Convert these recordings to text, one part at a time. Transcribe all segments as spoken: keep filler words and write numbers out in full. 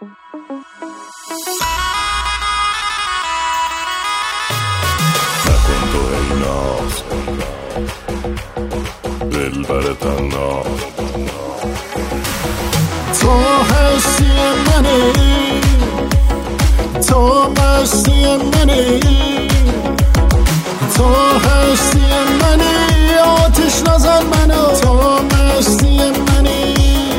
نکن تو ای ناز دل بر تناز، تو هستی منی، تو مستی منی، تو هستی منی، آتش نزن منو، تو مستی منی،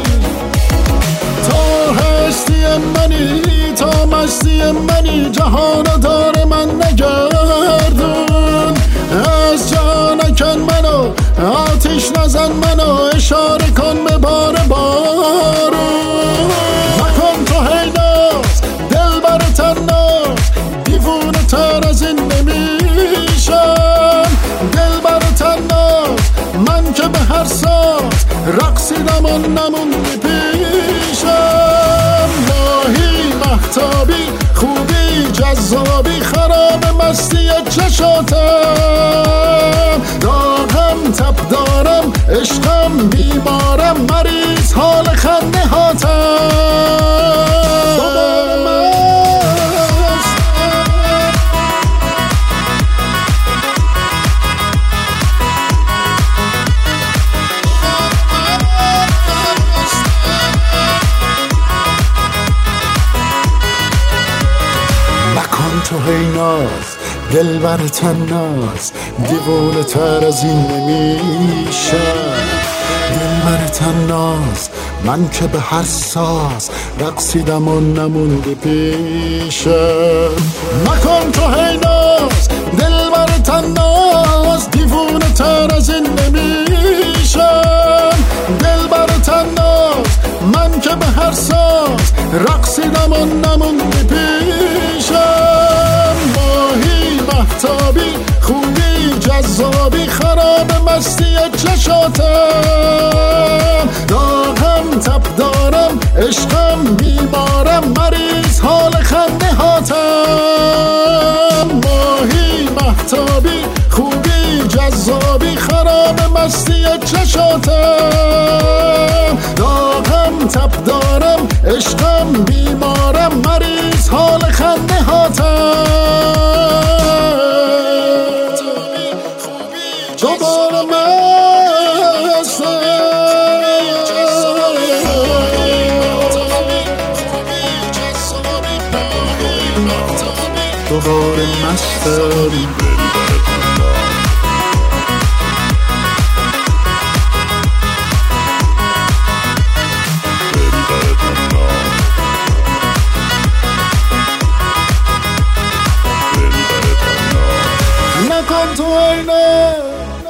تو هستی منی، تو مستی منی، جهانو دار من نگردون، از جا نکن منو، آتش نزن منو، اشاره کن به بار بارون. نکن تو هی ناز دل بر تناز، دیوونه تر از این نمیشم، دل بر تناز من که به هر ساز رقصیدم و نموندی پیشم. ماهی مهتابی خوبی جذابی خراب مستی چشاتم، داغم تب دارم عشقم بیمارم مریض حال خنده هاتم. نکن تو هی ناز دل بر تناز، دیوونه تر از این نمیشم، دل بر تناز من که به هر ساز رقصیدم و نموندی پیشم. نکن تو هی ناز دل بر تناز، دیوونه تر از این نمیشم، دل بر تناز من که به هر ساز رقصیدم و نموندی پیشم. ماهی مهتابی خوبی جذابی خراب مستی چشاتم، داغم تب دارم عشقم بیمارم مریض حال خنده هاتم. ماهی مهتابی خوبی جذابی خراب مستی چشاتم، داغم تب دارم عشقم بیمارم مریض حال خنده هاتم. دوباره مستم، دوباره مستم. نکن تو ای ناز